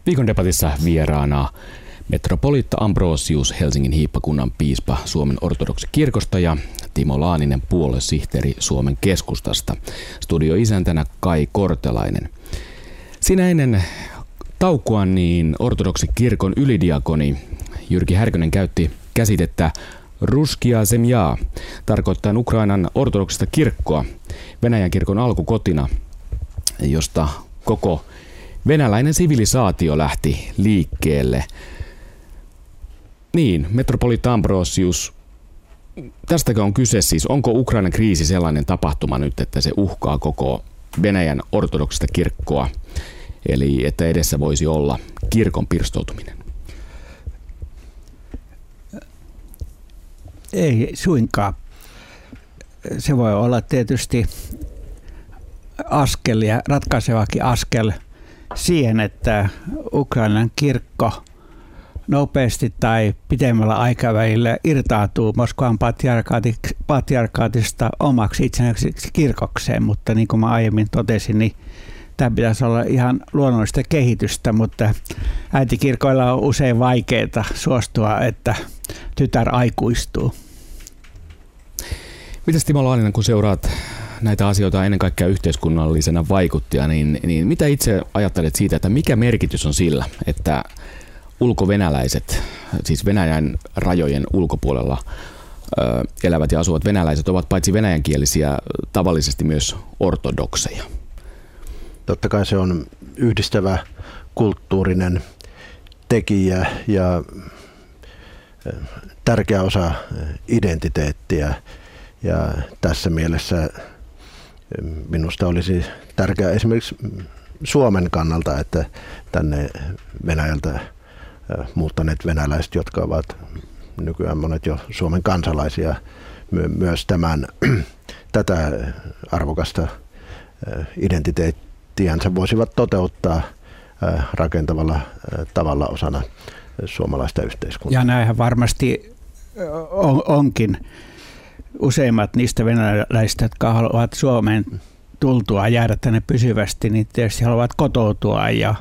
Viikon debatissa vieraana metropoliitta Ambrosius, Helsingin hiippakunnan piispa Suomen ortodoksikirkosta ja Timo Laaninen, puoluesihteeri Suomen keskustasta. Studioisäntänä Kai Kortelainen. Siinä ennen taukoa niin ortodoksikirkon ylidiakoni Jyrki Härkönen käytti käsitettä Ruskia zemlja, tarkoittaen Ukrainan ortodoksista kirkkoa Venäjän kirkon alkukotina, josta koko venäläinen sivilisaatio lähti liikkeelle. Niin, metropoliitta Ambrosius, tästäkö on kyse siis? Onko Ukrainan kriisi sellainen tapahtuma nyt, että se uhkaa koko Venäjän ortodoksista kirkkoa? Eli että edessä voisi olla kirkon pirstoutuminen? Ei suinkaan. Se voi olla tietysti askel ja ratkaisevakin askel siihen, että Ukrainan kirkko nopeasti tai pitemmällä aikavälillä irtautuu Moskovan patriarkaatista omaksi itsenäiseksi kirkokseen, mutta niin kuin mä aiemmin totesin, niin tämä pitäisi olla ihan luonnollista kehitystä, mutta äitikirkoilla on usein vaikeaa suostua, että tytär aikuistuu. Mitäs Timo Laaninen, kun seuraat näitä asioita ennen kaikkea yhteiskunnallisena vaikuttajana, niin mitä itse ajattelet siitä, että mikä merkitys on sillä, että ulkovenäläiset, siis Venäjän rajojen ulkopuolella elävät ja asuvat venäläiset ovat paitsi venäjänkielisiä tavallisesti myös ortodokseja? Totta kai se on yhdistävä kulttuurinen tekijä ja tärkeä osa identiteettiä. Ja tässä mielessä minusta olisi tärkeää esimerkiksi Suomen kannalta, että tänne Venäjältä muuttaneet venäläiset, jotka ovat nykyään monet jo Suomen kansalaisia, myös tätä arvokasta identiteettiänsä voisivat toteuttaa rakentavalla tavalla osana suomalaista yhteiskuntaa. Ja näinhän varmasti onkin. Useimmat niistä venäläisistä, jotka haluavat Suomeen tultua jäädä tänne pysyvästi, niin tietysti haluavat kotoutua ja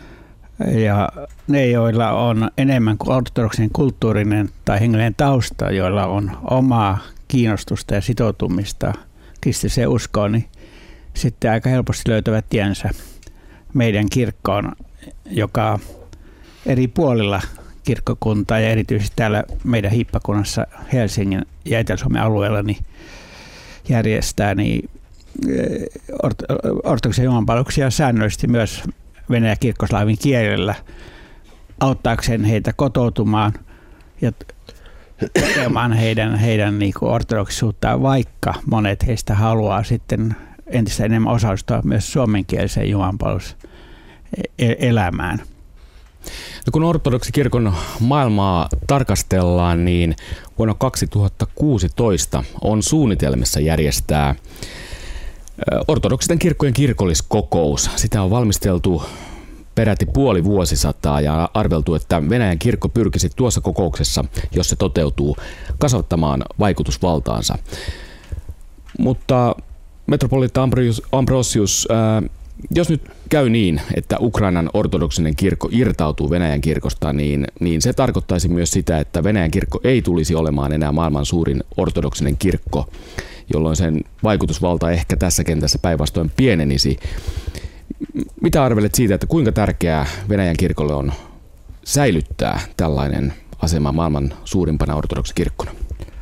ne, joilla on enemmän kuin ortodoksin kulttuurinen tai hengellinen tausta, joilla on omaa kiinnostusta ja sitoutumista kristilliseen uskoon, niin sitten aika helposti löytävät tiensä meidän kirkkoon, joka eri puolilla kirkkokuntaa ja erityisesti täällä meidän hiippakunnassa Helsingin ja Etelä-Suomen alueella niin järjestää niin ortodoksia jumalanpalveluksia säännöllisesti myös venäjän kirkkoslaavin kielellä auttaakseen heitä kotoutumaan ja tukemaan heidän niin kuin ortodoksisuuttaan, vaikka monet heistä haluaa sitten entistä enemmän osallistua myös suomenkieliseen jumalanpalveluselämään. No kun ortodoksikirkon maailmaa tarkastellaan, niin vuonna 2016 on suunnitelmissa järjestää ortodoksisten kirkkojen kirkolliskokous. Sitä on valmisteltu peräti puoli vuosisataa ja arveltu, että Venäjän kirkko pyrkisi tuossa kokouksessa, jos se toteutuu, kasvattamaan vaikutusvaltaansa. Mutta metropoliitta Ambrosius, jos nyt käy niin, että Ukrainan ortodoksinen kirkko irtautuu Venäjän kirkosta, niin se tarkoittaisi myös sitä, että Venäjän kirkko ei tulisi olemaan enää maailman suurin ortodoksinen kirkko, jolloin sen vaikutusvalta ehkä tässä kentässä päinvastoin pienenisi. Mitä arvelet siitä, että kuinka tärkeää Venäjän kirkolle on säilyttää tällainen asema maailman suurimpana ortodoksikirkkona?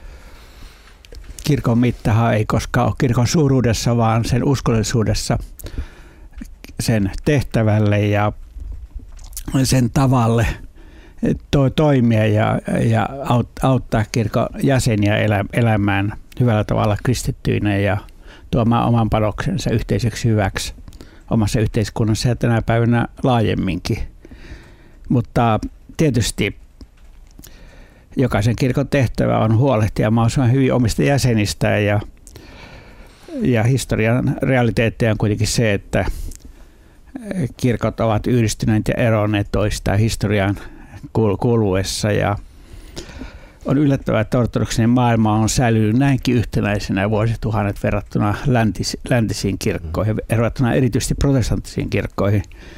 Kirkon mittahan ei koskaan ole kirkon suuruudessa, vaan sen uskollisuudessa, sen tehtävälle ja sen tavalle toimia ja auttaa kirkon jäseniä elämään hyvällä tavalla kristittyinä ja tuomaan oman panoksensa yhteiseksi hyväksi omassa yhteiskunnassa ja tänä päivänä laajemminkin. Mutta tietysti jokaisen kirkon tehtävä on huolehtia mahdollisimman hyvin omista jäsenistä ja historian realiteetteja on kuitenkin se, että kirkot ovat yhdistyneet ja eronneet toistaan historian kuluessa ja on yllättävää, että ortodoksinen maailma on säilynyt näinkin yhtenäisenä vuosituhannet verrattuna läntisiin kirkkoihin, verrattuna erityisesti protestanttisiin kirkkoihin.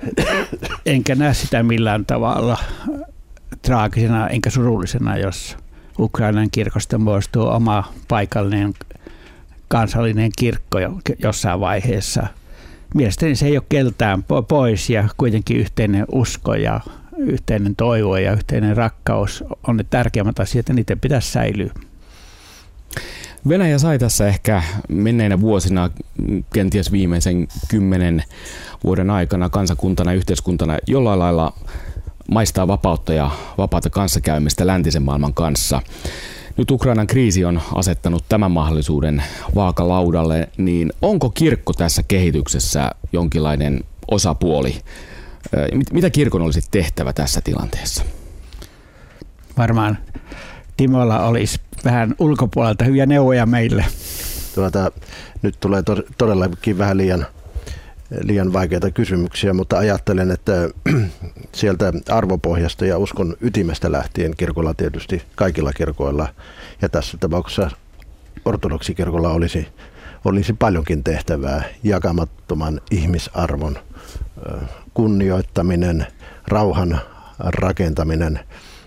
enkä näe sitä millään tavalla traagisena enkä surullisena, jos Ukrainan kirkosta muodostuu oma paikallinen kansallinen kirkko jossain vaiheessa. Mielestäni se ei ole keltään pois ja kuitenkin yhteinen usko ja yhteinen toivo ja yhteinen rakkaus on ne tärkeimmät asiat ja niiden pitäisi säilyä. Venäjä sai tässä ehkä menneinä vuosina, kenties viimeisen 10 vuoden aikana kansakuntana ja yhteiskuntana jollain lailla maistaa vapautta ja vapaata kanssakäymistä läntisen maailman kanssa. Nyt Ukrainan kriisi on asettanut tämän mahdollisuuden vaakalaudalle, niin onko kirkko tässä kehityksessä jonkinlainen osapuoli? Mitä kirkon olisi tehtävä tässä tilanteessa? Varmaan Timolla olisi vähän ulkopuolelta hyviä neuvoja meille. Nyt tulee todellakin vähän liian vaikeita kysymyksiä, mutta ajattelen, että sieltä arvopohjasta ja uskon ytimestä lähtien kirkolla tietysti kaikilla kirkoilla ja tässä tapauksessa ortodoksikirkolla olisi paljonkin tehtävää. Jakamattoman ihmisarvon kunnioittaminen, rauhan rakentaminen,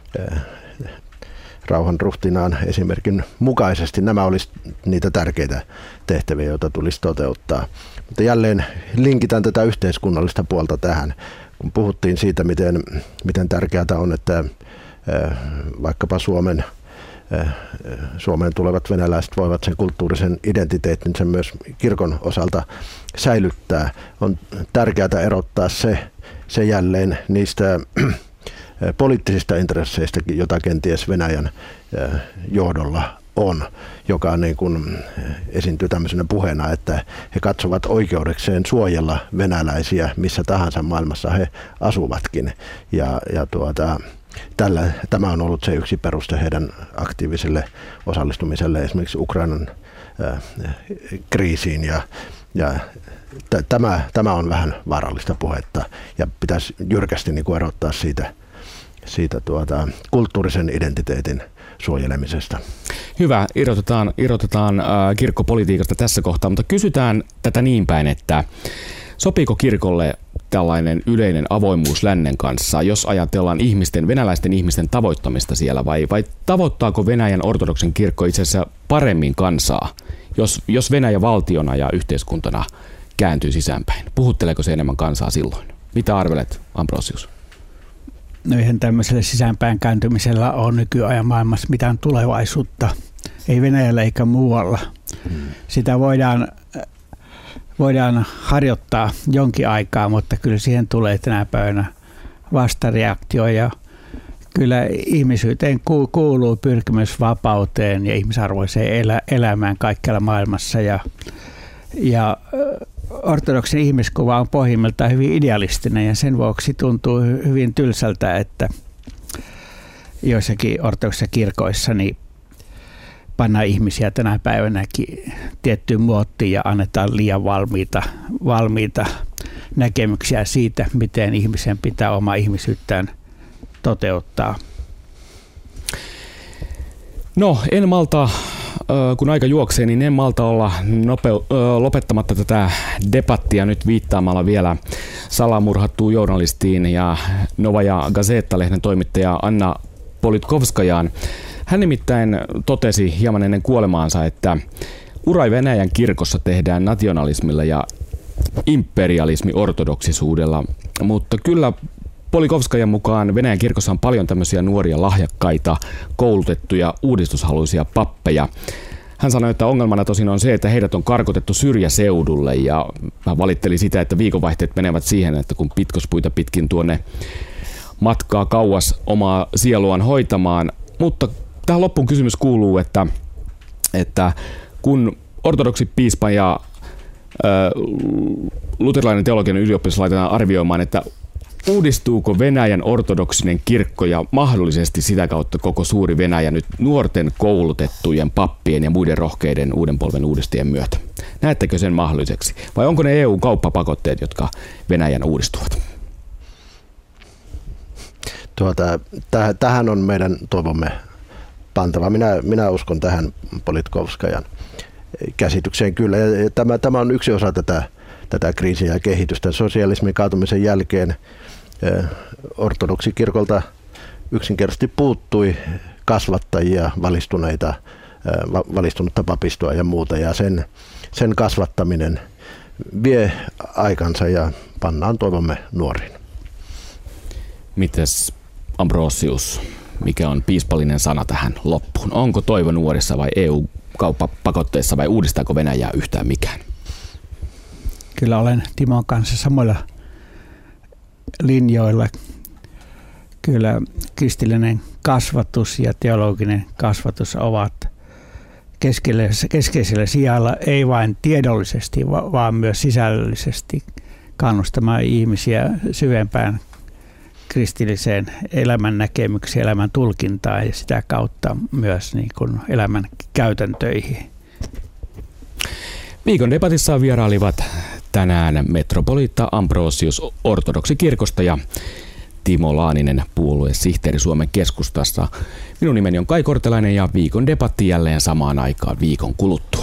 rauhan ruhtinaan esimerkin mukaisesti. Nämä olisi niitä tärkeitä tehtäviä, joita tulisi toteuttaa. Mutta jälleen linkitän tätä yhteiskunnallista puolta tähän. Kun puhuttiin siitä, miten tärkeää on, että vaikkapa Suomeen tulevat venäläiset voivat sen kulttuurisen identiteettinsä myös kirkon osalta säilyttää. On tärkeää erottaa se jälleen niistä poliittisista intresseistä, jota kenties Venäjän johdolla on, joka niin kuin esiintyy tämmöisenä puheena, että he katsovat oikeudekseen suojella venäläisiä missä tahansa maailmassa he asuvatkin. Tämä on ollut se yksi peruste heidän aktiiviselle osallistumiselle esimerkiksi Ukrainan kriisiin ja tämä on vähän vaarallista puhetta ja pitäisi jyrkästi niin kuin erottaa siitä kulttuurisen identiteetin suojelemisesta. Hyvä, irrotetaan kirkkopolitiikasta tässä kohtaa, mutta kysytään tätä niin päin, että sopiiko kirkolle tällainen yleinen avoimuus lännen kanssa, jos ajatellaan venäläisten ihmisten tavoittamista siellä, vai tavoittaako Venäjän ortodoksen kirkko itse asiassa paremmin kansaa, jos Venäjä valtiona ja yhteiskuntana kääntyy sisäänpäin? Puhutteleeko se enemmän kansaa silloin? Mitä arvelet, Ambrosius? No eihän tämmöisellä sisäänpäin kääntymisellä ole nykyajan maailmassa mitään tulevaisuutta. Ei Venäjällä eikä muualla. Sitä voidaan harjoittaa jonkin aikaa, mutta kyllä siihen tulee tänä päivänä vastareaktio. Ja kyllä ihmisyyteen kuuluu pyrkimys vapauteen ja ihmisarvoiseen elämään kaikkialla maailmassa. Ja ortodoksin ihmiskuva on pohjimmiltaan hyvin idealistinen ja sen vuoksi tuntuu hyvin tylsältä, että joissakin ortodoksissa kirkoissa niin pannaan ihmisiä tänä päivänäkin tiettyyn muottiin ja annetaan liian valmiita näkemyksiä siitä, miten ihmisen pitää omaa ihmisyyttään toteuttaa. No, en malta, kun aika juoksee, niin en malta olla lopettamatta tätä debattia nyt viittaamalla vielä salamurhattuun journalistiin ja Novaja Gazeta-lehden toimittaja Anna Politkovskajaan. Hän nimittäin totesi hieman ennen kuolemaansa, että ura Venäjän kirkossa tehdään nationalismilla ja imperialismi-ortodoksisuudella, mutta kyllä Polikovskajan mukaan Venäjän kirkossa on paljon tämmöisiä nuoria lahjakkaita, koulutettuja, uudistushaluisia pappeja. Hän sanoi, että ongelmana tosin on se, että heidät on karkotettu syrjäseudulle ja hän valitteli sitä, että viikonvaihteet menevät siihen, että kun pitkospuita pitkin tuonne matkaa kauas omaa sieluaan hoitamaan. Mutta tähän loppuun kysymys kuuluu, että kun ortodoksi piispa ja luterilainen teologian ylioppilas laitetaan arvioimaan, että uudistuuko Venäjän ortodoksinen kirkko ja mahdollisesti sitä kautta koko suuri Venäjä nyt nuorten koulutettujen pappien ja muiden rohkeiden uuden polven uudistajien myötä? Näettekö sen mahdolliseksi? Vai onko ne EU-kauppapakotteet, jotka Venäjän uudistuvat? Tähän on meidän toivomme pantava. Minä uskon tähän Politkovskajan käsitykseen kyllä. Ja tämä on yksi osa tätä kriisiä ja kehitystä. Sosialismin kaatumisen jälkeen ortodoksikirkolta yksinkertaisesti puuttui kasvattajia, valistunutta papistoa ja muuta, ja sen kasvattaminen vie aikansa ja pannaan toivomme nuoriin. Mites Ambrosius, mikä on piispallinen sana tähän loppuun? Onko toivo nuorissa vai EU-kauppapakotteissa vai uudistaako Venäjää yhtään mikään? Kyllä olen Timon kanssa samoilla linjoilla. Kyllä kristillinen kasvatus ja teologinen kasvatus ovat keskeisellä sijalla, ei vain tiedollisesti, vaan myös sisällöllisesti kannustamaan ihmisiä syvempään kristilliseen elämän näkemykseen, elämän tulkintaan ja sitä kautta myös niin kuin elämän käytäntöihin. Viikon debatissa vierailivat tänään metropoliitta Ambrosius ortodoksikirkosta ja Timo Laaninen, puoluesihteeri Suomen Keskustassa. Minun nimeni on Kai Kortelainen ja viikon debatti jälleen samaan aikaan viikon kuluttua.